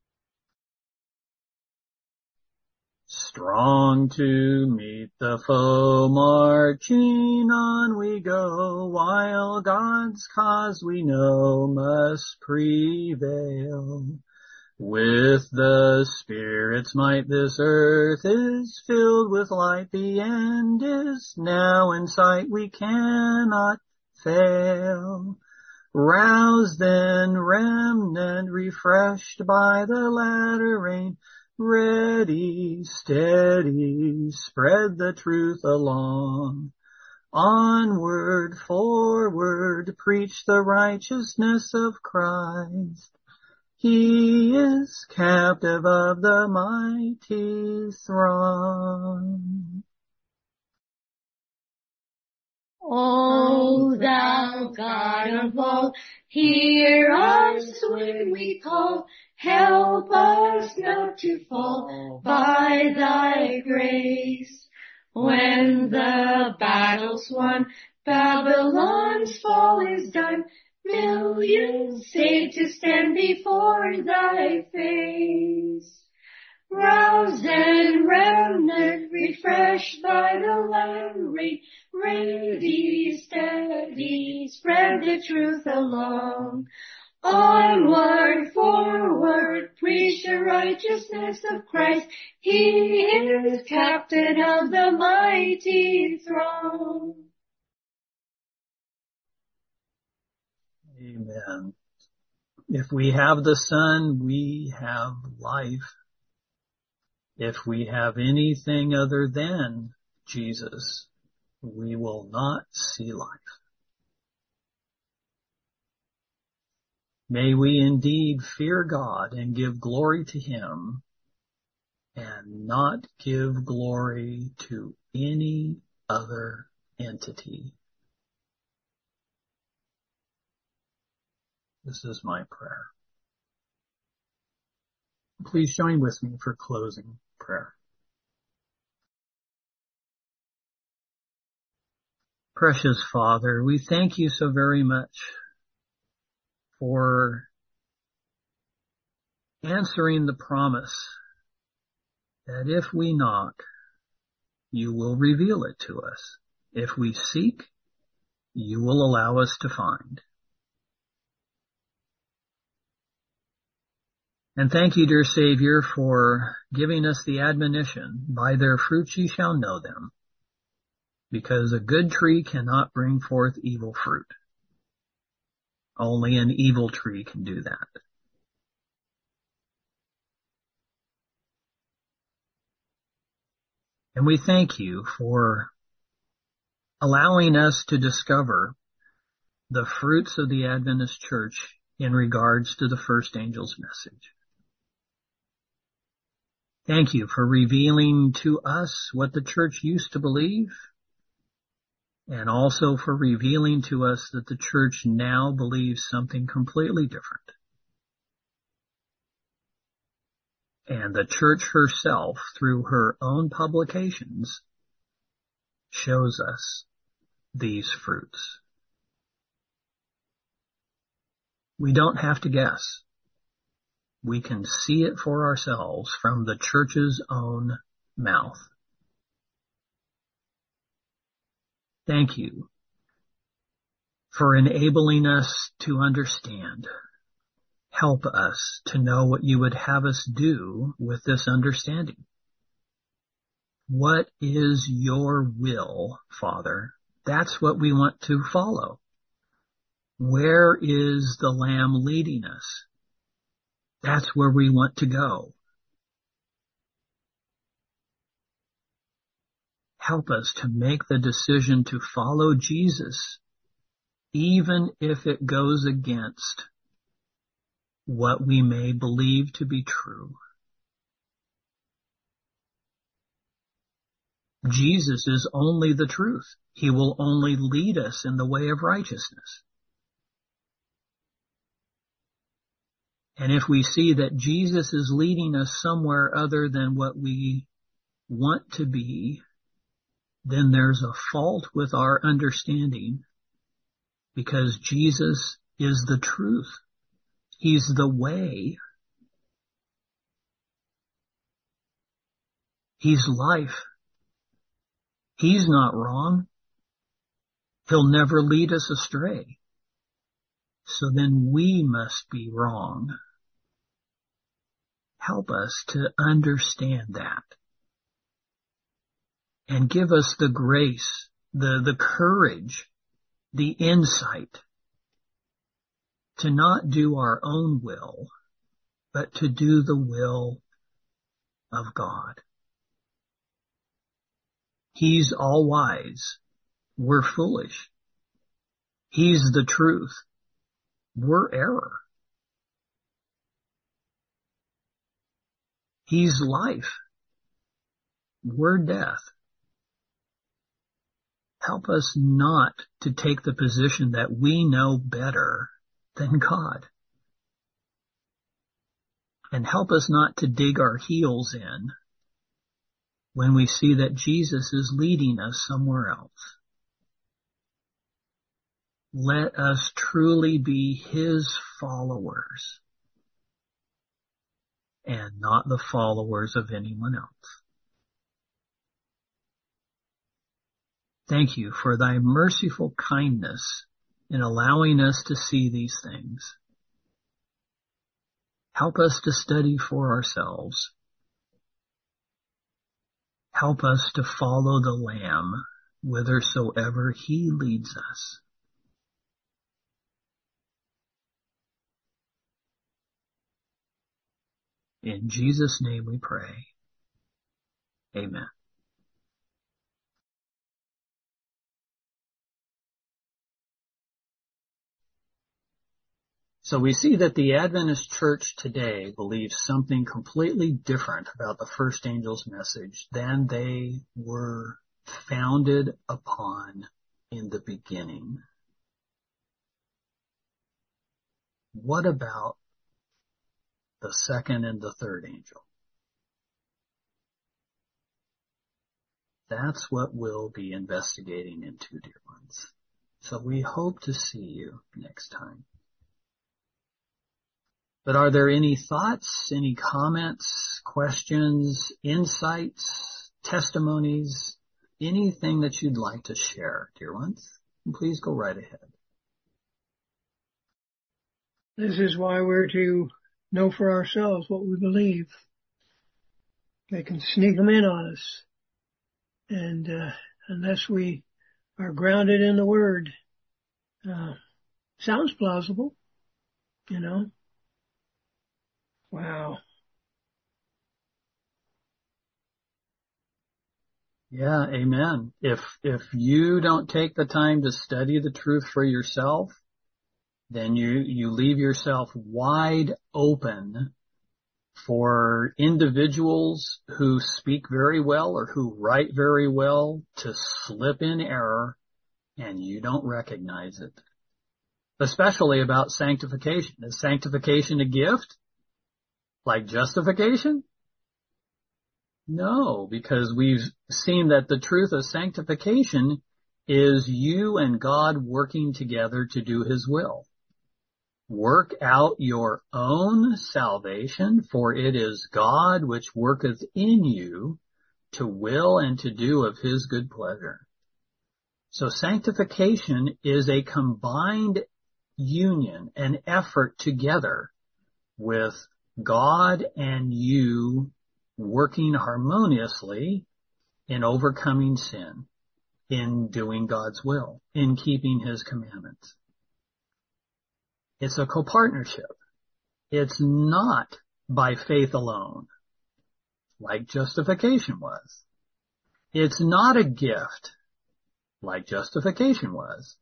Strong to meet the foe, marching on we go, while God's cause we know must prevail. With the Spirit's might this earth is filled with light, the end is now in sight, we cannot fail. Rouse then, remnant, refreshed by the latter rain, ready, steady, spread the truth along. Onward, forward, preach the righteousness of Christ. He is captive of the mighty throng. O thou God of all, hear us when we call. Help us not to fall by thy grace. When the battle's won, Babylon's fall is done, millions saved to stand before thy face. Rouse and remnant, refreshed by the loud rain, ready, steady, spread the truth along. Onward, forward, preach the righteousness of Christ. He is captain of the mighty throng. Amen. If we have the Son, we have life. If we have anything other than Jesus, we will not see life. May we indeed fear God and give glory to Him, and not give glory to any other entity. This is my prayer. Please join with me for closing prayer. Precious Father, we thank you so very much for answering the promise that if we knock, you will reveal it to us. If we seek, you will allow us to find. And thank you, dear Savior, for giving us the admonition, by their fruits ye shall know them, because a good tree cannot bring forth evil fruit. Only an evil tree can do that. And we thank you for allowing us to discover the fruits of the Adventist Church in regards to the first angel's message. Thank you for revealing to us what the church used to believe, and also for revealing to us that the church now believes something completely different. And the church herself, through her own publications, shows us these fruits. We don't have to guess. We can see it for ourselves from the church's own mouth. Thank you for enabling us to understand. Help us to know what you would have us do with this understanding. What is your will, Father? That's what we want to follow. Where is the Lamb leading us? That's where we want to go. Help us to make the decision to follow Jesus, even if it goes against what we may believe to be true. Jesus is only the truth. He will only lead us in the way of righteousness. And if we see that Jesus is leading us somewhere other than what we want to be, then there's a fault with our understanding, because Jesus is the truth. He's the way. He's life. He's not wrong. He'll never lead us astray. So then we must be wrong. Help us to understand that. And give us the grace, the, the courage, the insight to not do our own will, but to do the will of God. He's all wise. We're foolish. He's the truth. We're error. He's life. We're death. Help us not to take the position that we know better than God. And help us not to dig our heels in when we see that Jesus is leading us somewhere else. Let us truly be His followers and not the followers of anyone else. Thank you for thy merciful kindness in allowing us to see these things. Help us to study for ourselves. Help us to follow the Lamb whithersoever He leads us. In Jesus' name we pray. Amen. So we see that the Adventist Church today believes something completely different about the first angel's message than they were founded upon in the beginning. What about the second and the third angel? That's what we'll be investigating into, dear ones. So we hope to see you next time. But are there any thoughts, any comments, questions, insights, testimonies, anything that you'd like to share, dear ones? Please go right ahead. This is why we're to know for ourselves what we believe. They can sneak them in on us. And uh, unless we are grounded in the Word, uh, sounds plausible, you know. Wow. Yeah, amen. If if you don't take the time to study the truth for yourself, then you, you leave yourself wide open for individuals who speak very well or who write very well to slip in error, and you don't recognize it. Especially about sanctification. Is sanctification a gift? Like justification? No, because we've seen that the truth of sanctification is you and God working together to do His will. Work out your own salvation, for it is God which worketh in you to will and to do of His good pleasure. So sanctification is a combined union, an effort together with God and you working harmoniously in overcoming sin, in doing God's will, in keeping His commandments. It's a co-partnership. It's not by faith alone, like justification was. It's not a gift, like justification was.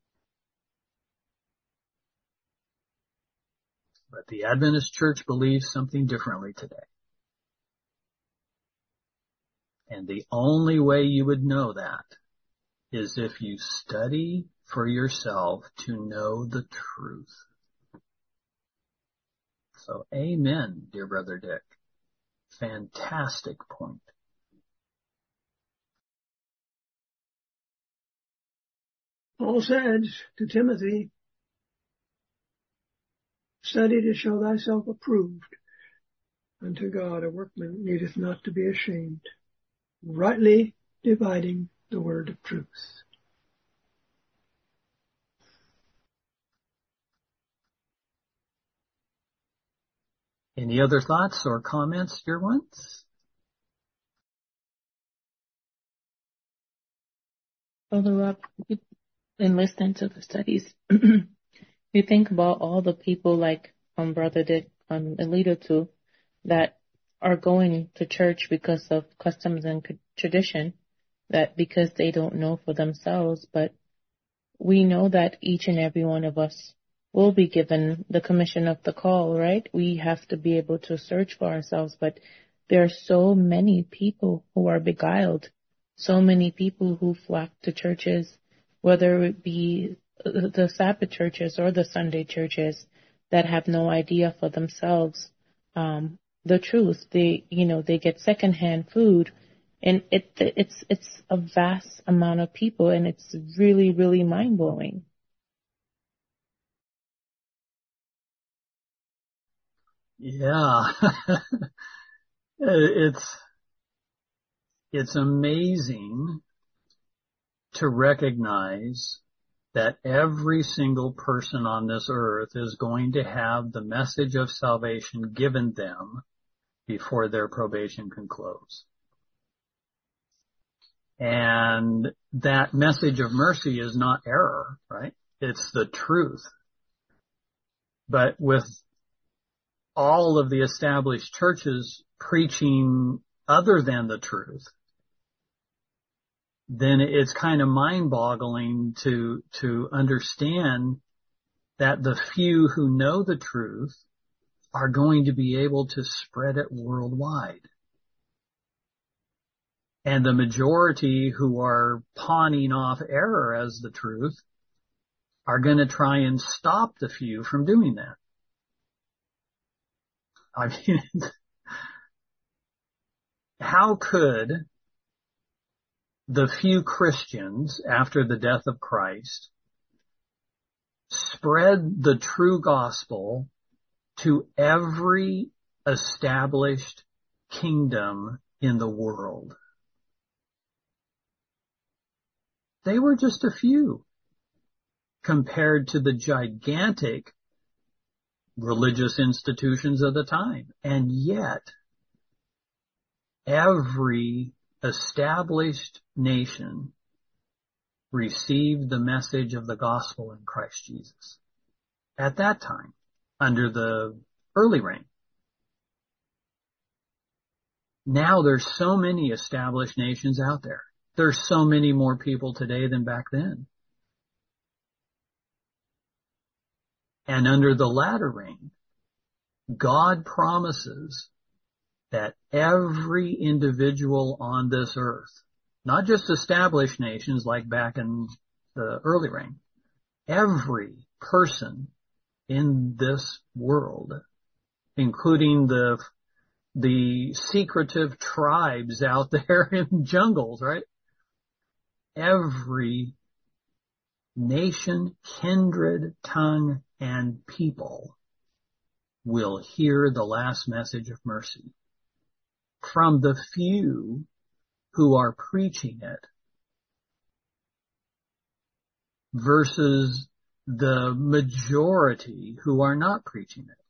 But the Adventist Church believes something differently today. And the only way you would know that is if you study for yourself to know the truth. So amen, dear Brother Dick. Fantastic point. Paul said to Timothy, study to show thyself approved unto God, a workman needeth not to be ashamed, rightly dividing the word of truth. Any other thoughts or comments, dear ones? Brother Rob, in listening to the studies, you think about all the people like um, Brother Dick um, alluded to that are going to church because of customs and tradition, that because they don't know for themselves, but we know that each and every one of us will be given the commission of the call, right? We have to be able to search for ourselves, but there are so many people who are beguiled, so many people who flock to churches, whether it be the Sabbath churches or the Sunday churches, that have no idea for themselves um, the truth. They, you know, they get secondhand food, and it it's it's a vast amount of people, and it's really, really mind blowing. Yeah, it's it's amazing to recognize that every single person on this earth is going to have the message of salvation given them before their probation can close. And that message of mercy is not error, right? It's the truth. But with all of the established churches preaching other than the truth, then it's kind of mind-boggling to to understand that the few who know the truth are going to be able to spread it worldwide. And the majority who are pawning off error as the truth are going to try and stop the few from doing that. I mean, how could the few Christians after the death of Christ spread the true gospel to every established kingdom in the world? They were just a few compared to the gigantic religious institutions of the time. And yet, every established nation received the message of the gospel in Christ Jesus at that time, under the early reign. Now there's so many established nations out there. There's so many more people today than back then. And under the latter reign, God promises that every individual on this earth, not just established nations like back in the early reign, every person in this world, including the the secretive tribes out there in jungles, right? Every nation, kindred, tongue, and people will hear the last message of mercy from the few who are preaching it versus the majority who are not preaching it.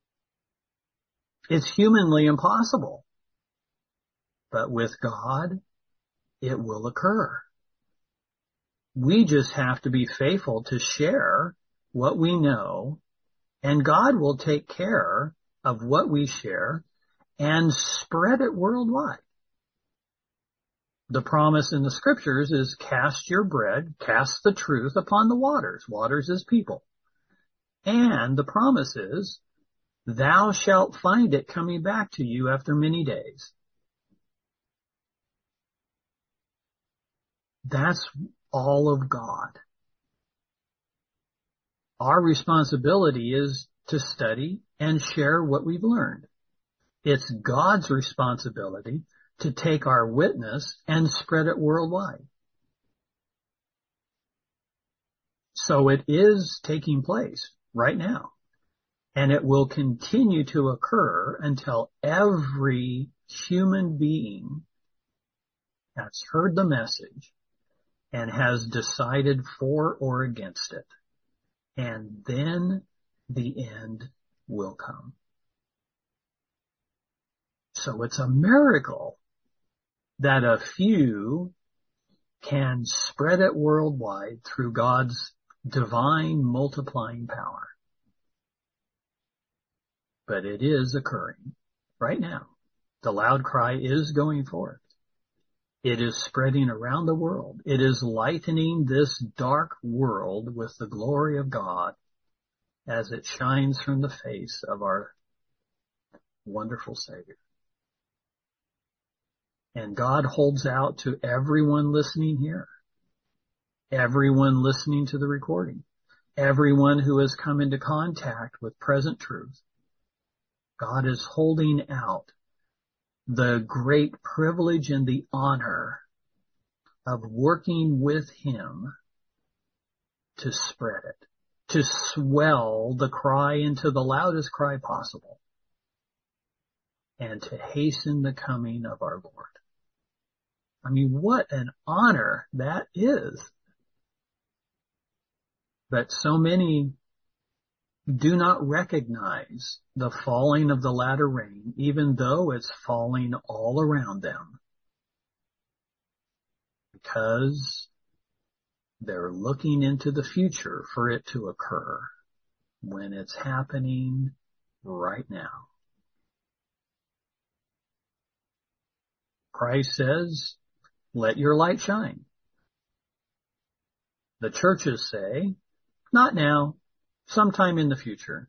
It's humanly impossible. But with God, it will occur. We just have to be faithful to share what we know, and God will take care of what we share and spread it worldwide. The promise in the scriptures is cast your bread, cast the truth upon the waters. Waters is people. And the promise is, thou shalt find it coming back to you after many days. That's all of God. Our responsibility is to study and share what we've learned. It's God's responsibility to take our witness and spread it worldwide. So it is taking place right now. And it will continue to occur until every human being has heard the message and has decided for or against it. And then the end will come. So it's a miracle that a few can spread it worldwide through God's divine multiplying power. But it is occurring right now. The loud cry is going forth. It is spreading around the world. It is lightening this dark world with the glory of God as it shines from the face of our wonderful Savior. And God holds out to everyone listening here, everyone listening to the recording, everyone who has come into contact with present truth. God is holding out the great privilege and the honor of working with Him to spread it, to swell the cry into the loudest cry possible, and to hasten the coming of our Lord. I mean, what an honor that is. But so many do not recognize the falling of the latter rain, even though it's falling all around them, because they're looking into the future for it to occur when it's happening right now. Christ says, let your light shine. The churches say, not now, sometime in the future.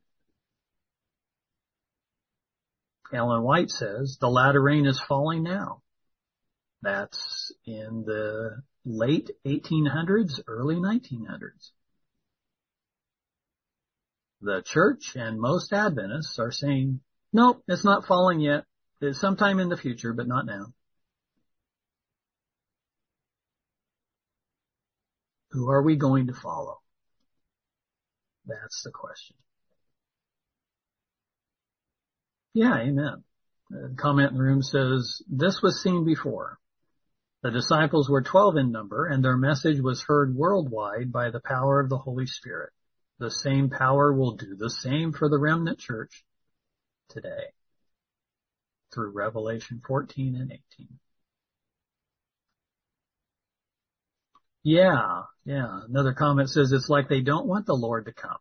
Ellen White says, the latter rain is falling now. That's in the late eighteen hundreds, early nineteen hundreds. The church and most Adventists are saying, nope, it's not falling yet. It's sometime in the future, but not now. Who are we going to follow? That's the question. Yeah, amen. The comment in the room says, this was seen before. The disciples were twelve in number, and their message was heard worldwide by the power of the Holy Spirit. The same power will do the same for the remnant church today through Revelation fourteen and eighteen. Yeah, yeah. Another comment says it's like they don't want the Lord to come.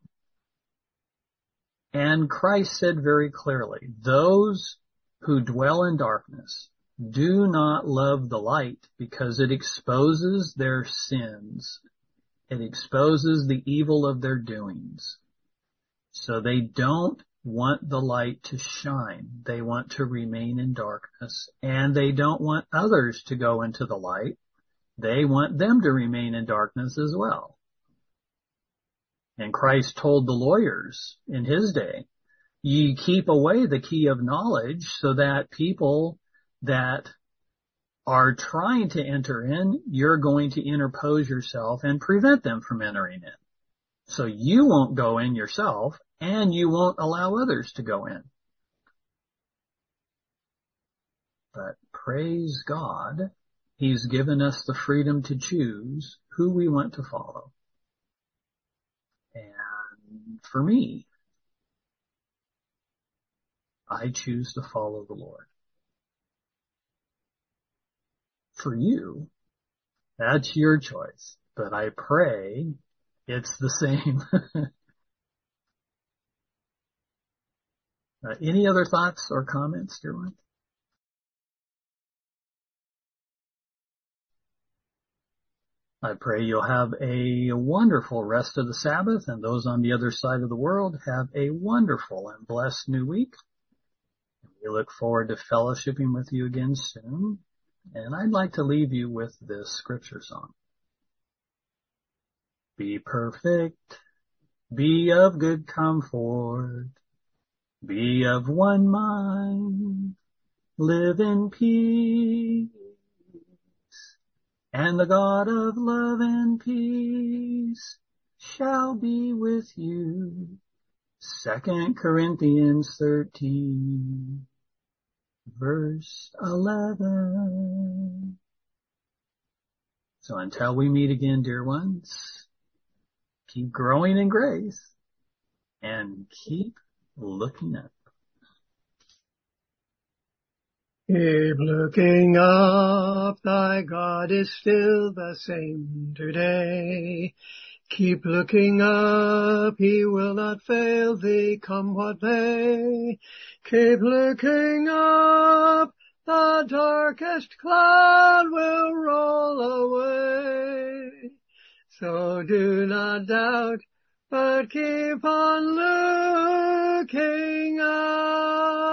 And Christ said very clearly, those who dwell in darkness do not love the light because it exposes their sins. It exposes the evil of their doings. So they don't want the light to shine. They want to remain in darkness. And they don't want others to go into the light. They want them to remain in darkness as well. And Christ told the lawyers in his day, ye keep away the key of knowledge so that people that are trying to enter in, you're going to interpose yourself and prevent them from entering in. So you won't go in yourself and you won't allow others to go in. But praise God, He's given us the freedom to choose who we want to follow. for me, I choose to follow the Lord. For you, that's your choice, but I pray it's the same. uh, any other thoughts or comments, dear one? I pray you'll have a wonderful rest of the Sabbath, and those on the other side of the world have a wonderful and blessed new week. We look forward to fellowshipping with you again soon. And I'd like to leave you with this scripture song. Be perfect, be of good comfort, be of one mind, live in peace, and the God of love and peace shall be with you. Second Corinthians thirteen, verse eleven. So until we meet again, dear ones, keep growing in grace and keep looking up. Keep looking up, thy God is still the same today. Keep looking up, he will not fail thee, come what may. Keep looking up, the darkest cloud will roll away. So do not doubt, but keep on looking up.